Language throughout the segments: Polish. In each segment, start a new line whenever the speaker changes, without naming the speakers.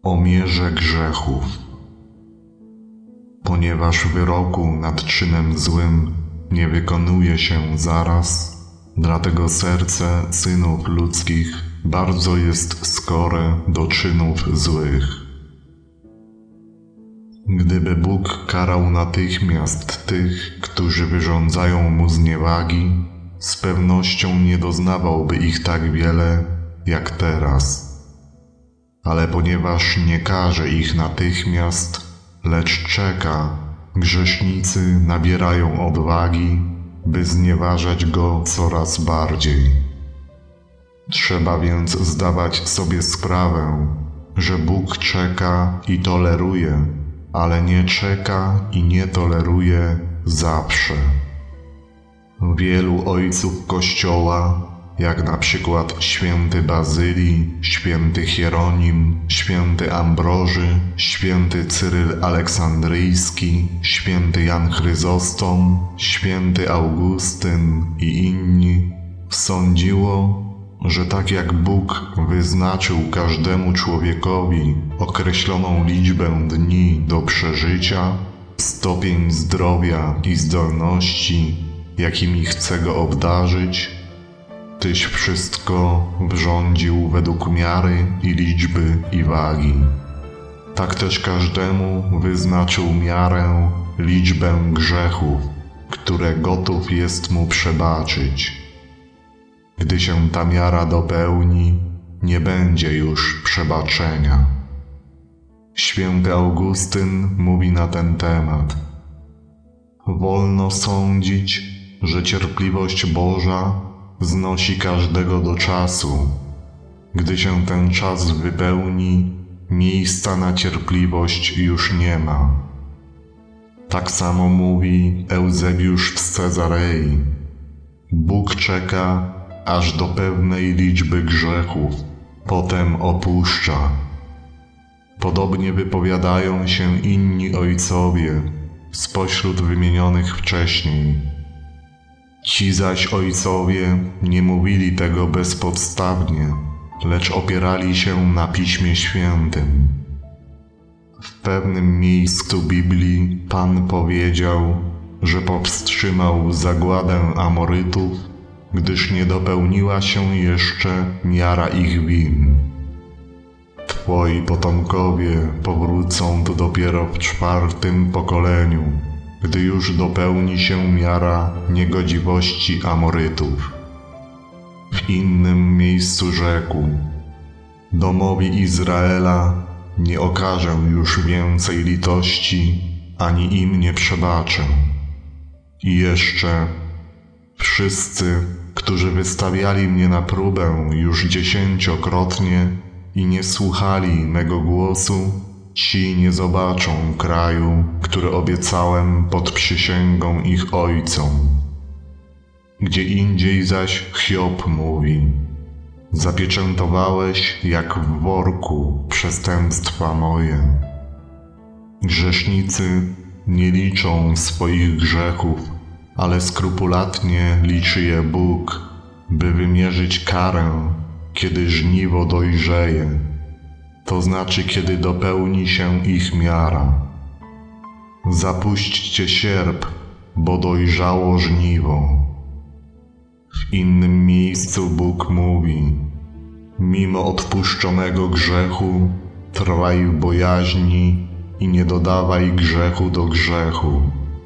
o mierze grzechów. Ponieważ wyroku nad czynem złym nie wykonuje się zaraz, dlatego serce synów ludzkich bardzo jest skore do czynów złych. Gdyby Bóg karał natychmiast tych, którzy wyrządzają mu zniewagi, z pewnością nie doznawałby ich tak wiele jak teraz. Ale ponieważ nie karze ich natychmiast, lecz czeka, grzesznicy nabierają odwagi, by znieważać go coraz bardziej. Trzeba więc zdawać sobie sprawę, że Bóg czeka i toleruje, ale nie czeka i nie toleruje zawsze. Wielu ojców Kościoła, jak na przykład święty Bazylii, święty Hieronim, święty Ambroży, święty Cyryl Aleksandryjski, święty Jan Chryzostom, święty Augustyn i inni, sądziło, że tak jak Bóg wyznaczył każdemu człowiekowi określoną liczbę dni do przeżycia, stopień zdrowia i zdolności, jakimi chce go obdarzyć, tyś wszystko wrządził według miary i liczby i wagi. Tak też każdemu wyznaczył miarę, liczbę grzechów, które gotów jest mu przebaczyć. Gdy się ta miara dopełni, nie będzie już przebaczenia. Święty Augustyn mówi na ten temat: wolno sądzić, że cierpliwość Boża znosi każdego do czasu. Gdy się ten czas wypełni, miejsca na cierpliwość już nie ma. Tak samo mówi Eusebiusz z Cezarei. Bóg czeka aż do pewnej liczby grzechów, potem opuszcza. Podobnie wypowiadają się inni ojcowie spośród wymienionych wcześniej. Ci zaś ojcowie nie mówili tego bezpodstawnie, lecz opierali się na Piśmie Świętym. W pewnym miejscu Biblii Pan powiedział, że powstrzymał zagładę Amorytów, gdyż nie dopełniła się jeszcze miara ich win. Twoi potomkowie powrócą tu dopiero w 4. pokoleniu, gdy już dopełni się miara niegodziwości Amorytów. W innym miejscu rzekł: domowi Izraela nie okażę już więcej litości, ani im nie przebaczę. I jeszcze: wszyscy, którzy wystawiali mnie na próbę już 10-krotnie i nie słuchali mego głosu, ci nie zobaczą kraju, który obiecałem pod przysięgą ich ojcom. Gdzie indziej zaś Hiob mówi: zapieczętowałeś jak w worku przestępstwa moje. Grzesznicy nie liczą swoich grzechów, ale skrupulatnie liczy je Bóg, by wymierzyć karę, kiedy żniwo dojrzeje, to znaczy kiedy dopełni się ich miara. Zapuśćcie sierp, bo dojrzało żniwo. W innym miejscu Bóg mówi: mimo odpuszczonego grzechu trwaj w bojaźni i nie dodawaj grzechu do grzechu.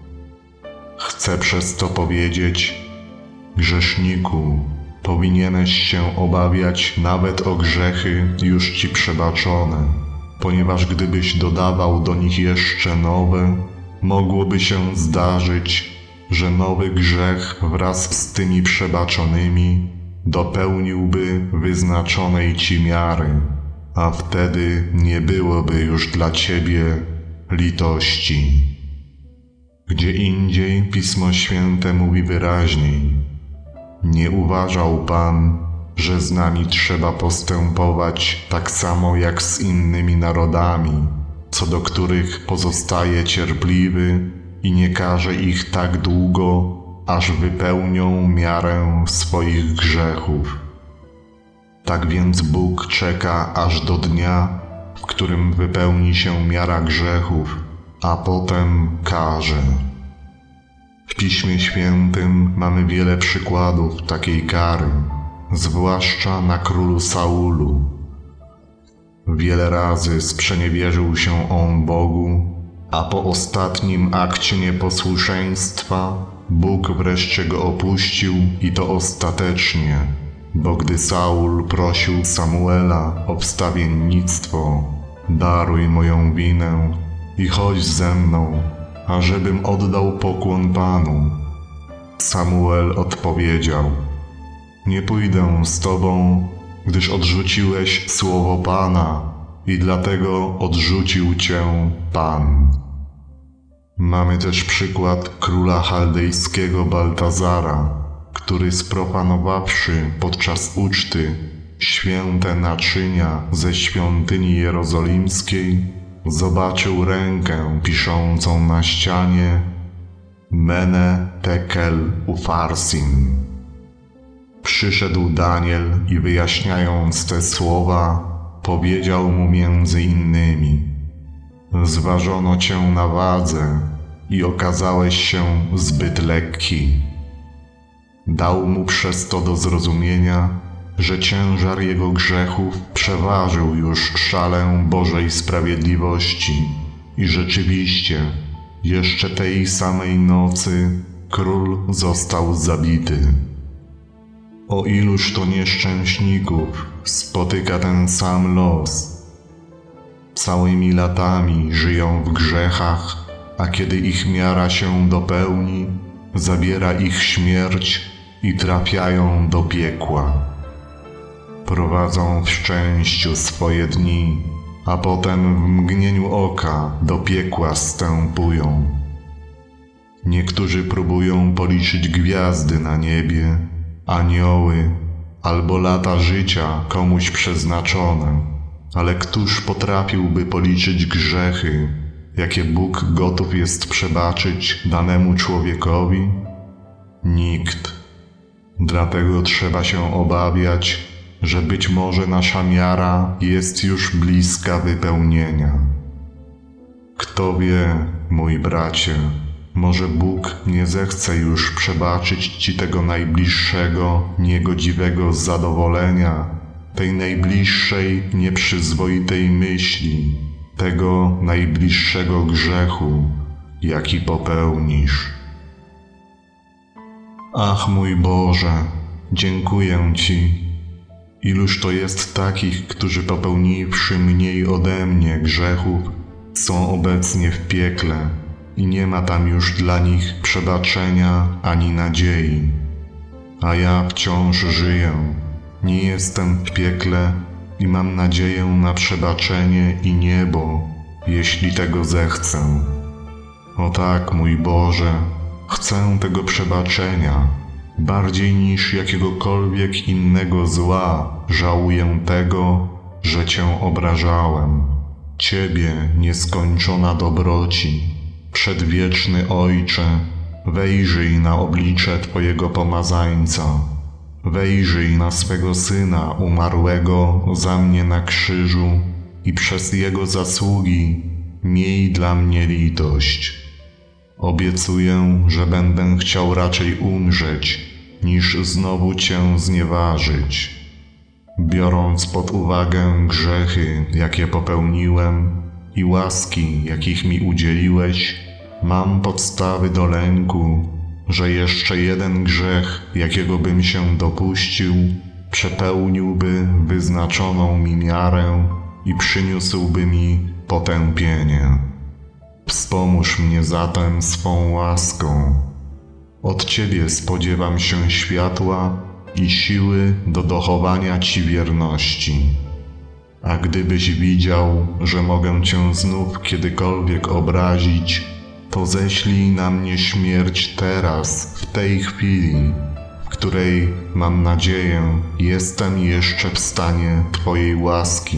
Chcę przez to powiedzieć: grzeszniku, powinieneś się obawiać nawet o grzechy już ci przebaczone, ponieważ gdybyś dodawał do nich jeszcze nowe, mogłoby się zdarzyć, że nowy grzech wraz z tymi przebaczonymi dopełniłby wyznaczonej ci miary, a wtedy nie byłoby już dla ciebie litości. Gdzie indziej Pismo Święte mówi wyraźniej: nie uważał Pan, że z nami trzeba postępować tak samo jak z innymi narodami, co do których pozostaje cierpliwy i nie karze ich tak długo, aż wypełnią miarę swoich grzechów. Tak więc Bóg czeka aż do dnia, w którym wypełni się miara grzechów, a potem karze. W Piśmie Świętym mamy wiele przykładów takiej kary, zwłaszcza na królu Saulu. Wiele razy sprzeniewierzył się on Bogu, a po ostatnim akcie nieposłuszeństwa Bóg wreszcie go opuścił i to ostatecznie, bo gdy Saul prosił Samuela o wstawiennictwo, daruj moją winę i chodź ze mną, ażebym oddał pokłon Panu. Samuel odpowiedział: nie pójdę z Tobą, gdyż odrzuciłeś słowo Pana i dlatego odrzucił Cię Pan. Mamy też przykład króla chaldejskiego Baltazara, który sprofanowawszy podczas uczty święte naczynia ze świątyni jerozolimskiej, zobaczył rękę piszącą na ścianie Mene Tekel Ufarsin. Przyszedł Daniel i wyjaśniając te słowa, powiedział mu między innymi: zważono cię na wadze i okazałeś się zbyt lekki. Dał mu przez to do zrozumienia, że ciężar jego grzechów przeważył już szalę Bożej sprawiedliwości i rzeczywiście jeszcze tej samej nocy król został zabity. O iluż to nieszczęśników spotyka ten sam los. Całymi latami żyją w grzechach, a kiedy ich miara się dopełni, zabiera ich śmierć i trafiają do piekła. Prowadzą w szczęściu swoje dni, a potem w mgnieniu oka do piekła zstępują. Niektórzy próbują policzyć gwiazdy na niebie, anioły albo lata życia komuś przeznaczone, ale któż potrafiłby policzyć grzechy, jakie Bóg gotów jest przebaczyć danemu człowiekowi? Nikt. Dlatego trzeba się obawiać, że być może nasza miara jest już bliska wypełnienia. Kto wie, mój bracie, może Bóg nie zechce już przebaczyć ci tego najbliższego, niegodziwego zadowolenia, tej najbliższej, nieprzyzwoitej myśli, tego najbliższego grzechu, jaki popełnisz. Ach, mój Boże, dziękuję Ci. Iluż to jest takich, którzy popełniwszy mniej ode mnie grzechów, są obecnie w piekle i nie ma tam już dla nich przebaczenia ani nadziei. A ja wciąż żyję, nie jestem w piekle i mam nadzieję na przebaczenie i niebo, jeśli tego zechcę. O tak, mój Boże, chcę tego przebaczenia. Bardziej niż jakiegokolwiek innego zła żałuję tego, że Cię obrażałem. Ciebie, nieskończona dobroci, przedwieczny Ojcze, wejrzyj na oblicze Twojego pomazańca. Wejrzyj na swego Syna umarłego za mnie na krzyżu i przez Jego zasługi miej dla mnie litość. Obiecuję, że będę chciał raczej umrzeć, niż znowu Cię znieważyć. Biorąc pod uwagę grzechy, jakie popełniłem i łaski, jakich mi udzieliłeś, mam podstawy do lęku, że jeszcze jeden grzech, jakiego bym się dopuścił, przepełniłby wyznaczoną mi miarę i przyniósłby mi potępienie. Wspomóż mnie zatem swą łaską. Od Ciebie spodziewam się światła i siły do dochowania Ci wierności. A gdybyś widział, że mogę Cię znów kiedykolwiek obrazić, to ześlij na mnie śmierć teraz, w tej chwili, w której, mam nadzieję, jestem jeszcze w stanie Twojej łaski.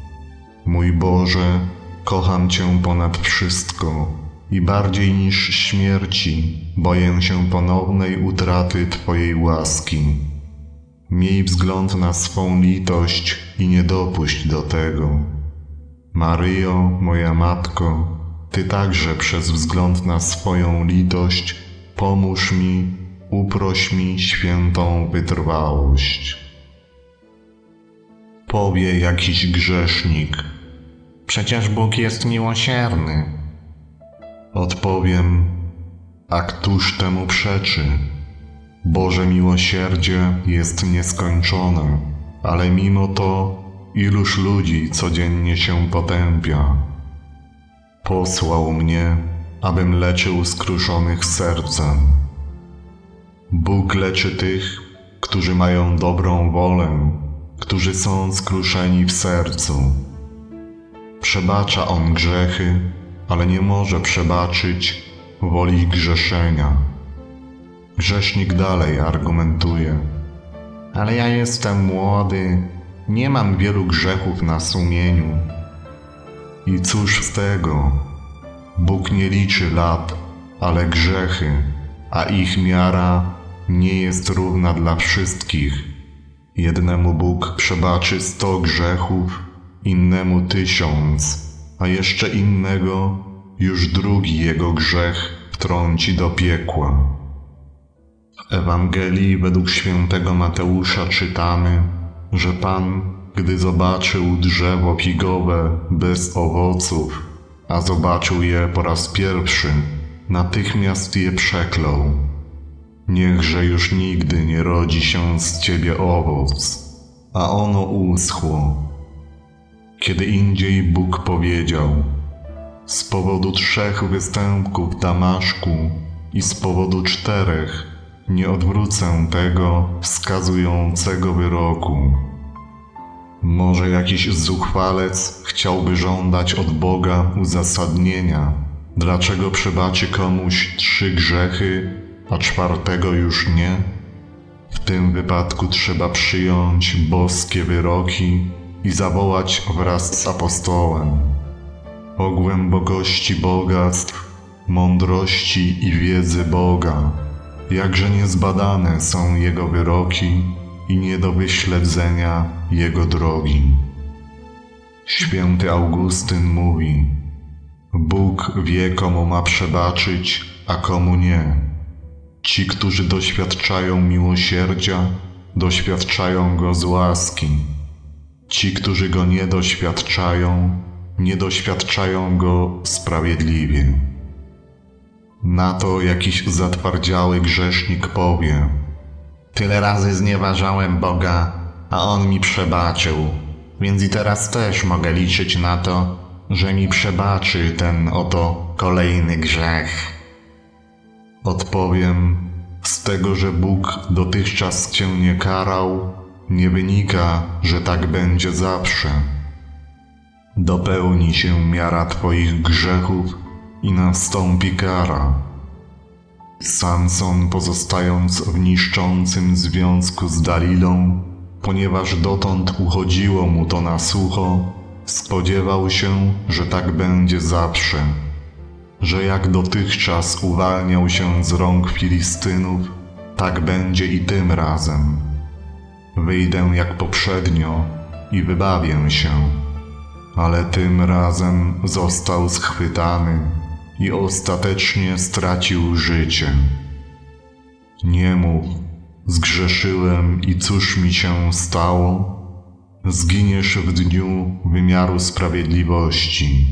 Mój Boże, kocham Cię ponad wszystko i bardziej niż śmierci boję się ponownej utraty Twojej łaski. Miej wzgląd na swą litość i nie dopuść do tego. Maryjo, moja Matko, Ty także przez wzgląd na swoją litość pomóż mi, uproś mi świętą wytrwałość. Powie jakiś grzesznik: przecież Bóg jest miłosierny. Odpowiem: a któż temu przeczy? Boże miłosierdzie jest nieskończone, ale mimo to iluż ludzi codziennie się potępia. Posłał mnie, abym leczył skruszonych sercem. Bóg leczy tych, którzy mają dobrą wolę, którzy są skruszeni w sercu. Przebacza On grzechy, ale nie może przebaczyć woli grzeszenia. Grzesznik dalej argumentuje: ale ja jestem młody, nie mam wielu grzechów na sumieniu. I cóż z tego? Bóg nie liczy lat, ale grzechy, a ich miara nie jest równa dla wszystkich. Jednemu Bóg przebaczy 100 grzechów, innemu 1000, a jeszcze innego już drugi jego grzech wtrąci do piekła. W Ewangelii według świętego Mateusza czytamy, że Pan, gdy zobaczył drzewo figowe bez owoców, a zobaczył je po raz pierwszy, natychmiast je przeklął. Niechże już nigdy nie rodzi się z ciebie owoc, a ono uschło. Kiedy indziej Bóg powiedział: z powodu 3 występków w Damaszku i z powodu 4 nie odwrócę tego wskazującego wyroku. Może jakiś zuchwalec chciałby żądać od Boga uzasadnienia, dlaczego przebaczy komuś 3 grzechy, a 4 już nie? W tym wypadku trzeba przyjąć boskie wyroki i zawołać wraz z apostołem: o głębokości bogactw, mądrości i wiedzy Boga, jakże niezbadane są Jego wyroki i nie do wyśledzenia Jego drogi. Święty Augustyn mówi: Bóg wie, komu ma przebaczyć, a komu nie. Ci, którzy doświadczają miłosierdzia, doświadczają go z łaski. Ci, którzy go nie doświadczają go sprawiedliwie. Na to jakiś zatwardziały grzesznik powie: tyle razy znieważałem Boga, a On mi przebaczył, więc i teraz też mogę liczyć na to, że mi przebaczy ten oto kolejny grzech. Odpowiem: z tego, że Bóg dotychczas cię nie karał, nie wynika, że tak będzie zawsze. Dopełni się miara twoich grzechów i nastąpi kara. Samson, pozostając w niszczącym związku z Dalilą, ponieważ dotąd uchodziło mu to na sucho, spodziewał się, że tak będzie zawsze, że jak dotychczas uwalniał się z rąk Filistynów, tak będzie i tym razem. Wyjdę jak poprzednio i wybawię się, ale tym razem został schwytany i ostatecznie stracił życie. Nie mów: zgrzeszyłem i cóż mi się stało? Zginiesz w dniu wymiaru sprawiedliwości.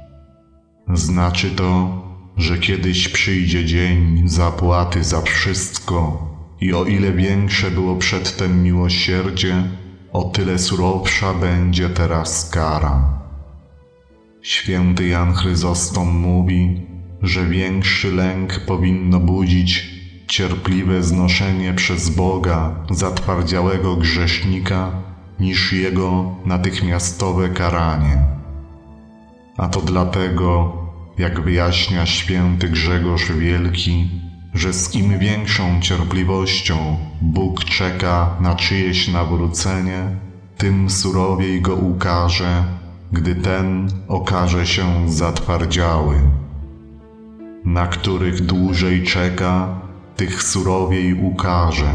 Znaczy to, że kiedyś przyjdzie dzień zapłaty za wszystko i o ile większe było przedtem miłosierdzie, o tyle surowsza będzie teraz kara. Święty Jan Chryzostom mówi, że większy lęk powinno budzić cierpliwe znoszenie przez Boga zatwardziałego grzesznika niż jego natychmiastowe karanie. A to dlatego, jak wyjaśnia święty Grzegorz Wielki, że z im większą cierpliwością Bóg czeka na czyjeś nawrócenie, tym surowiej go ukarze, gdy ten okaże się zatwardziały. Na których dłużej czeka, tych surowiej ukarze.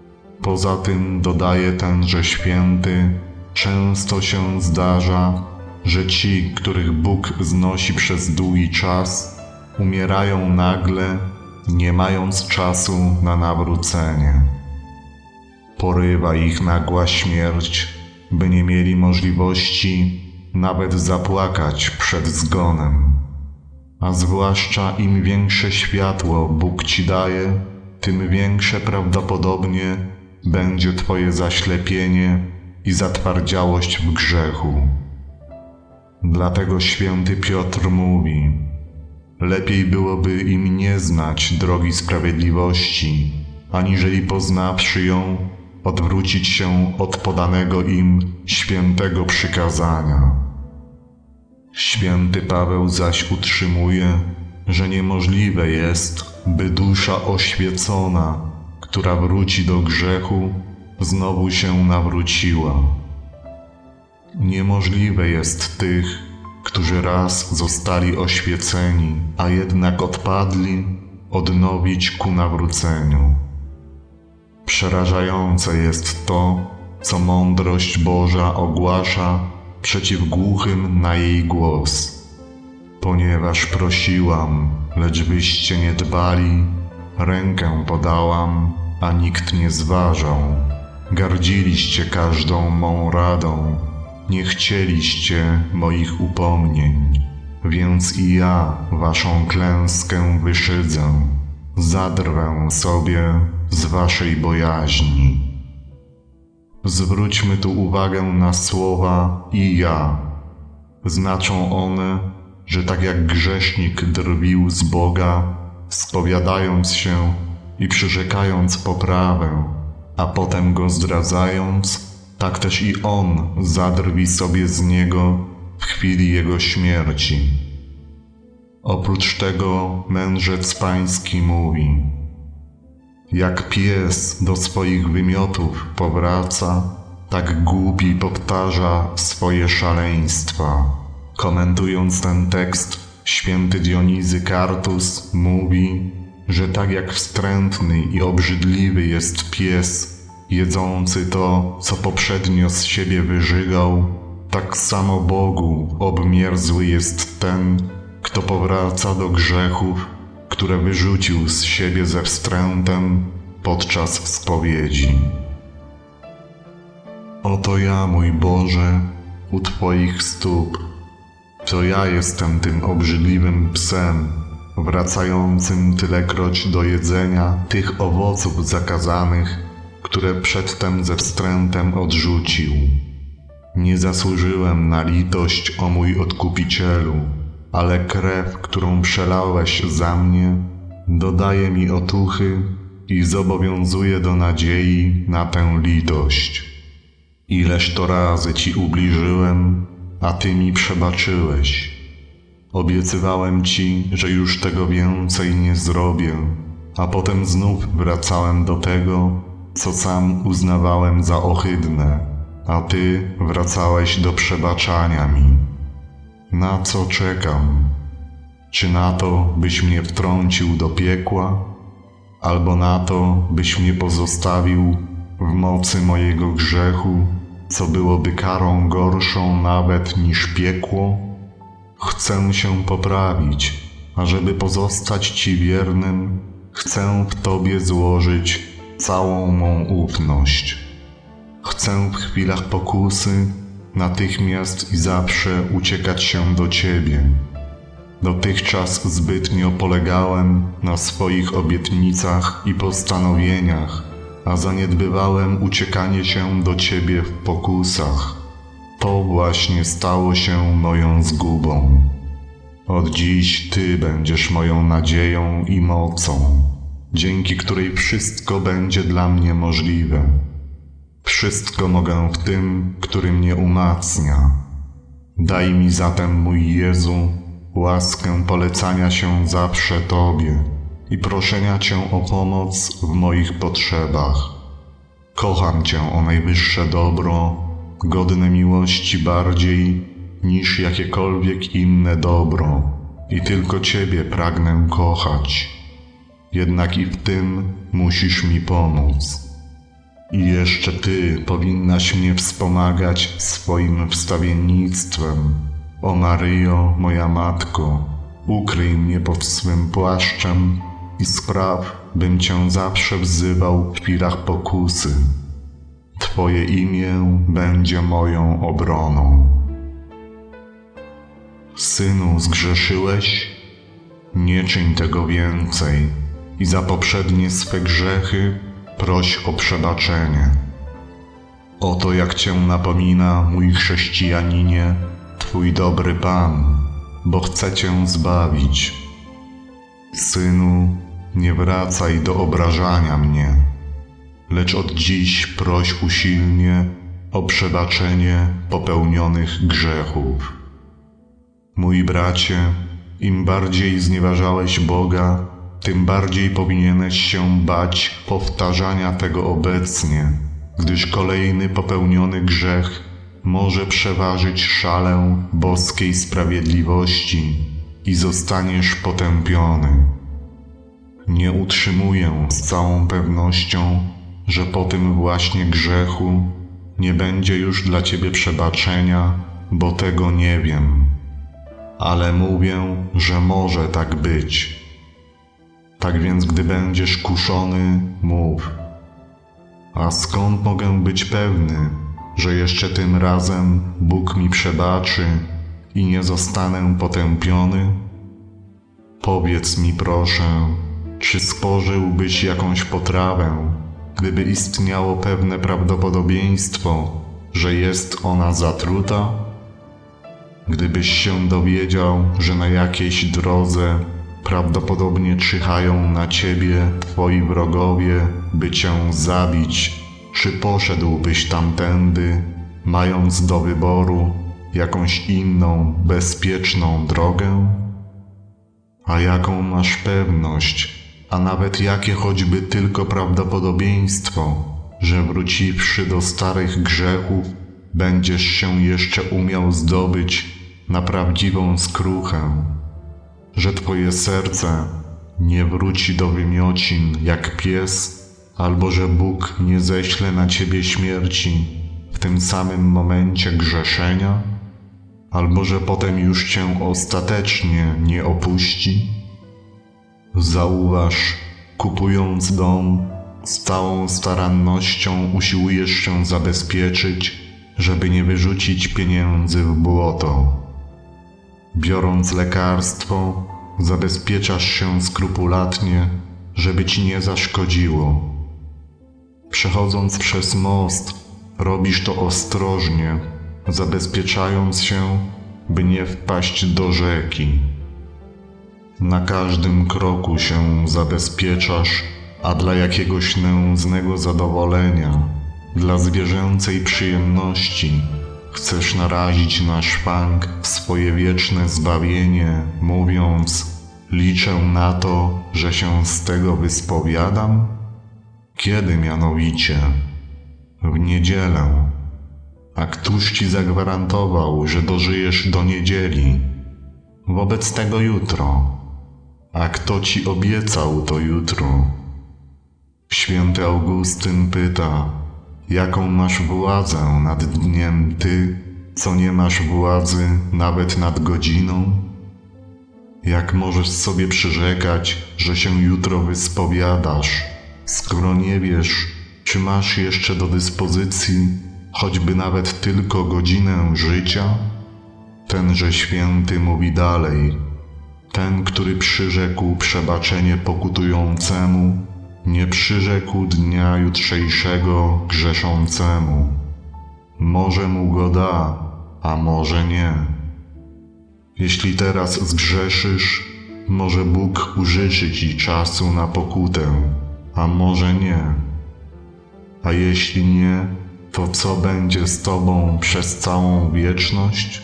Poza tym, dodaje tenże święty, często się zdarza, że ci, których Bóg znosi przez długi czas, umierają nagle, nie mając czasu na nawrócenie. Porywa ich nagła śmierć, by nie mieli możliwości nawet zapłakać przed zgonem. A zwłaszcza im większe światło Bóg ci daje, tym większe prawdopodobnie będzie twoje zaślepienie i zatwardziałość w grzechu. Dlatego święty Piotr mówi: lepiej byłoby im nie znać drogi sprawiedliwości, aniżeli poznawszy ją, odwrócić się od podanego im świętego przykazania. Święty Paweł zaś utrzymuje, że niemożliwe jest, by dusza oświecona, która wróci do grzechu, znowu się nawróciła. Niemożliwe jest tych, którzy raz zostali oświeceni, a jednak odpadli, odnowić ku nawróceniu. Przerażające jest to, co mądrość Boża ogłasza przeciw głuchym na jej głos. Ponieważ prosiłam, lecz wyście nie dbali, rękę podałam, a nikt nie zważał. Gardziliście każdą mą radą, nie chcieliście moich upomnień, więc i ja waszą klęskę wyszydzę, zadrwę sobie z waszej bojaźni. Zwróćmy tu uwagę na słowa „i ja”. Znaczą one, że tak jak grzesznik drwił z Boga, spowiadając się i przyrzekając poprawę, a potem go zdradzając, tak też i on zadrwi sobie z niego w chwili jego śmierci. Oprócz tego mędrzec pański mówi: jak pies do swoich wymiotów powraca, tak głupi powtarza swoje szaleństwa. Komentując ten tekst, święty Dionizy Kartus mówi, że tak jak wstrętny i obrzydliwy jest pies, jedzący to, co poprzednio z siebie wyżygał, tak samo Bogu obmierzły jest ten, kto powraca do grzechów, które wyrzucił z siebie ze wstrętem podczas spowiedzi. Oto ja, mój Boże, u Twoich stóp. To ja jestem tym obrzydliwym psem, wracającym tylekroć do jedzenia tych owoców zakazanych, które przedtem ze wstrętem odrzucił. Nie zasłużyłem na litość, o mój Odkupicielu, ale krew, którą przelałeś za mnie, dodaje mi otuchy i zobowiązuje do nadziei na tę litość. Ileż to razy Ci ubliżyłem, a Ty mi przebaczyłeś. Obiecywałem Ci, że już tego więcej nie zrobię, a potem znów wracałem do tego, co sam uznawałem za ohydne, a Ty wracałeś do przebaczania mi. Na co czekam? Czy na to, byś mnie wtrącił do piekła? Albo na to, byś mnie pozostawił w mocy mojego grzechu, co byłoby karą gorszą nawet niż piekło? Chcę się poprawić, a żeby pozostać Ci wiernym, chcę w Tobie złożyć całą mą ufność. Chcę w chwilach pokusy natychmiast i zawsze uciekać się do Ciebie. Dotychczas zbytnio polegałem na swoich obietnicach i postanowieniach, a zaniedbywałem uciekanie się do Ciebie w pokusach. To właśnie stało się moją zgubą. Od dziś Ty będziesz moją nadzieją i mocą, dzięki której wszystko będzie dla mnie możliwe. Wszystko mogę w tym, który mnie umacnia. Daj mi zatem, mój Jezu, łaskę polecania się zawsze Tobie i proszenia Cię o pomoc w moich potrzebach. Kocham Cię o najwyższe dobro, godne miłości bardziej niż jakiekolwiek inne dobro i tylko Ciebie pragnę kochać. Jednak i w tym musisz mi pomóc. I jeszcze Ty powinnaś mnie wspomagać swoim wstawiennictwem, O Maryjo, moja Matko, ukryj mnie pod swym płaszczem i spraw, bym Cię zawsze wzywał w chwilach pokusy. Twoje imię będzie moją obroną. Synu, zgrzeszyłeś? Nie czyń tego więcej i za poprzednie swe grzechy proś o przebaczenie. Oto jak Cię napomina, mój chrześcijaninie, Twój dobry Pan, bo chce Cię zbawić. Synu, nie wracaj do obrażania mnie, lecz od dziś proś usilnie o przebaczenie popełnionych grzechów. Mój bracie, im bardziej znieważałeś Boga, tym bardziej powinieneś się bać powtarzania tego obecnie, gdyż kolejny popełniony grzech może przeważyć szalę boskiej sprawiedliwości i zostaniesz potępiony. Nie utrzymuję z całą pewnością, że po tym właśnie grzechu nie będzie już dla Ciebie przebaczenia, bo tego nie wiem. Ale mówię, że może tak być. Tak więc, gdy będziesz kuszony, mów. A skąd mogę być pewny, że jeszcze tym razem Bóg mi przebaczy i nie zostanę potępiony? Powiedz mi proszę, czy spożyłbyś jakąś potrawę, gdyby istniało pewne prawdopodobieństwo, że jest ona zatruta? Gdybyś się dowiedział, że na jakiejś drodze prawdopodobnie czyhają na Ciebie Twoi wrogowie, by Cię zabić, czy poszedłbyś tamtędy, mając do wyboru jakąś inną, bezpieczną drogę? A jaką masz pewność, a nawet jakie choćby tylko prawdopodobieństwo, że wróciwszy do starych grzechów, będziesz się jeszcze umiał zdobyć na prawdziwą skruchę, że Twoje serce nie wróci do wymiocin jak pies, albo że Bóg nie ześle na Ciebie śmierci w tym samym momencie grzeszenia, albo że potem już Cię ostatecznie nie opuści? Zauważ, kupując dom, z całą starannością usiłujesz się zabezpieczyć, żeby nie wyrzucić pieniędzy w błoto. Biorąc lekarstwo, zabezpieczasz się skrupulatnie, żeby Ci nie zaszkodziło. Przechodząc przez most, robisz to ostrożnie, zabezpieczając się, by nie wpaść do rzeki. Na każdym kroku się zabezpieczasz, a dla jakiegoś nędznego zadowolenia, dla zwierzęcej przyjemności, chcesz narazić na szwank swoje wieczne zbawienie, mówiąc: liczę na to, że się z tego wyspowiadam? Kiedy mianowicie? W niedzielę. A któż Ci zagwarantował, że dożyjesz do niedzieli? Wobec tego jutro. A kto Ci obiecał to jutro? Święty Augustyn pyta: jaką masz władzę nad dniem Ty, co nie masz władzy nawet nad godziną? Jak możesz sobie przyrzekać, że się jutro wyspowiadasz, skoro nie wiesz, czy masz jeszcze do dyspozycji choćby nawet tylko godzinę życia? Tenże święty mówi dalej: ten, który przyrzekł przebaczenie pokutującemu, nie przyrzekł dnia jutrzejszego grzeszącemu. Może mu go da, a może nie. Jeśli teraz zgrzeszysz, może Bóg użyczy Ci czasu na pokutę, a może nie. A jeśli nie, to co będzie z Tobą przez całą wieczność?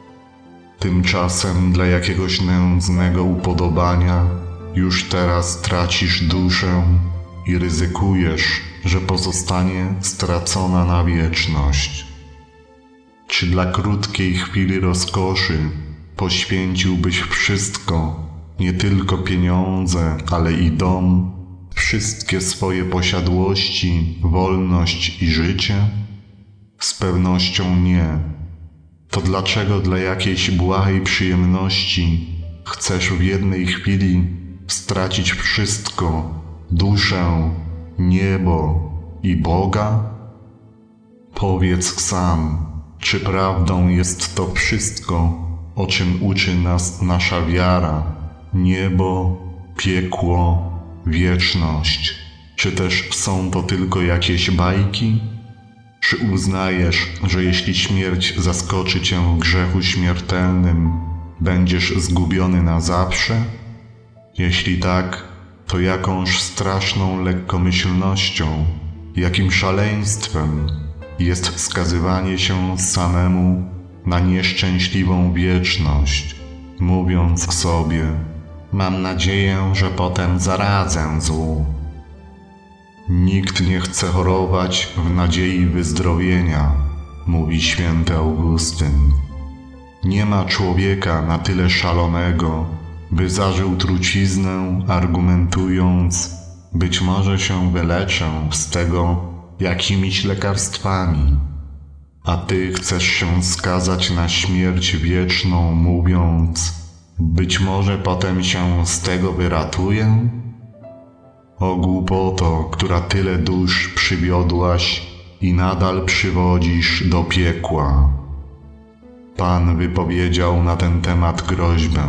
Tymczasem dla jakiegoś nędznego upodobania już teraz tracisz duszę i ryzykujesz, że pozostanie stracona na wieczność. Czy dla krótkiej chwili rozkoszy poświęciłbyś wszystko, nie tylko pieniądze, ale i dom, wszystkie swoje posiadłości, wolność i życie? Z pewnością nie. to dlaczego dla jakiejś błahej przyjemności chcesz w jednej chwili stracić wszystko, duszę, niebo i Boga? Powiedz sam, czy prawdą jest to wszystko, o czym uczy nas nasza wiara, niebo, piekło, wieczność? Czy też są to tylko jakieś bajki? Czy uznajesz, że jeśli śmierć zaskoczy cię w grzechu śmiertelnym, będziesz zgubiony na zawsze? Jeśli tak, to jakąż straszną lekkomyślnością, jakim szaleństwem jest skazywanie się samemu na nieszczęśliwą wieczność, mówiąc sobie: mam nadzieję, że potem zaradzę złu. Nikt nie chce chorować w nadziei wyzdrowienia, mówi święty Augustyn. Nie ma człowieka na tyle szalonego, by zażył truciznę, argumentując: być może się wyleczę z tego jakimiś lekarstwami. A ty chcesz się skazać na śmierć wieczną, mówiąc: być może potem się z tego wyratuję? O głupoto, która tyle dusz przywiodłaś i nadal przywodzisz do piekła. Pan wypowiedział na ten temat groźbę.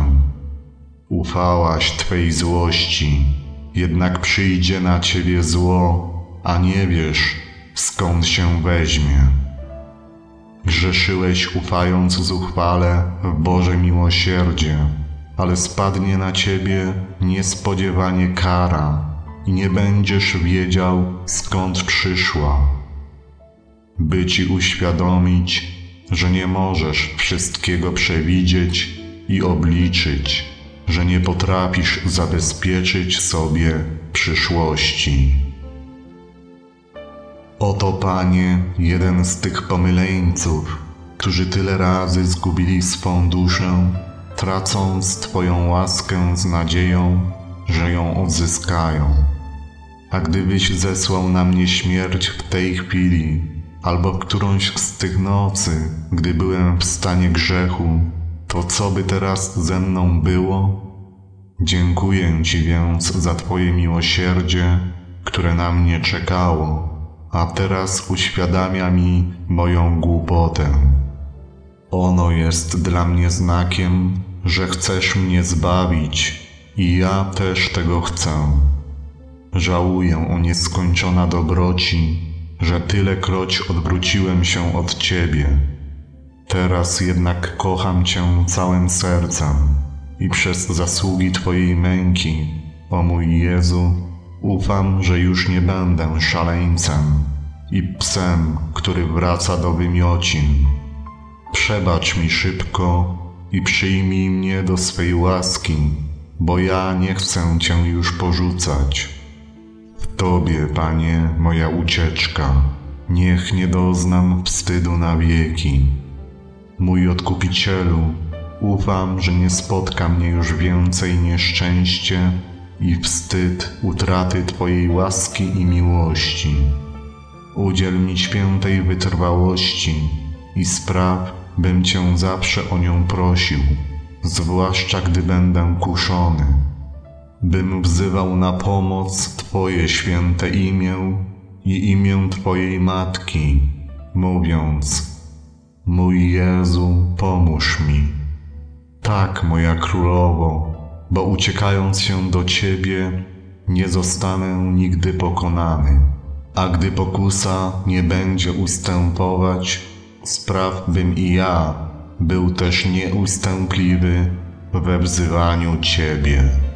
Ufałaś twej złości, jednak przyjdzie na ciebie zło, a nie wiesz, skąd się weźmie. Grzeszyłeś, ufając zuchwale w Boże miłosierdzie, ale spadnie na ciebie niespodziewanie kara i nie będziesz wiedział, skąd przyszła. By ci uświadomić, że nie możesz wszystkiego przewidzieć i obliczyć, że nie potrafisz zabezpieczyć sobie przyszłości. Oto, Panie, jeden z tych pomyleńców, którzy tyle razy zgubili swą duszę, tracąc Twoją łaskę z nadzieją, że ją odzyskają. A gdybyś zesłał na mnie śmierć w tej chwili, albo w którąś z tych nocy, gdy byłem w stanie grzechu, to co by teraz ze mną było? Dziękuję Ci więc za Twoje miłosierdzie, które na mnie czekało, a teraz uświadamia mi moją głupotę. Ono jest dla mnie znakiem, że chcesz mnie zbawić i ja też tego chcę. Żałuję, o nieskończona dobroci, że tylekroć odwróciłem się od Ciebie. Teraz jednak kocham Cię całym sercem i przez zasługi Twojej męki, o mój Jezu, ufam, że już nie będę szaleńcem i psem, który wraca do wymiocin. Przebacz mi szybko i przyjmij mnie do swej łaski, bo ja nie chcę Cię już porzucać. W Tobie, Panie, moja ucieczka, niech nie doznam wstydu na wieki. Mój Odkupicielu, ufam, że nie spotka mnie już więcej nieszczęście i wstyd utraty Twojej łaski i miłości. Udziel mi świętej wytrwałości i spraw, bym Cię zawsze o nią prosił, zwłaszcza gdy będę kuszony, bym wzywał na pomoc Twoje święte imię i imię Twojej Matki, mówiąc: mój Jezu, pomóż mi. Tak, moja Królowo, bo uciekając się do Ciebie, nie zostanę nigdy pokonany. A gdy pokusa nie będzie ustępować, spraw, bym i ja był też nieustępliwy we wzywaniu Ciebie.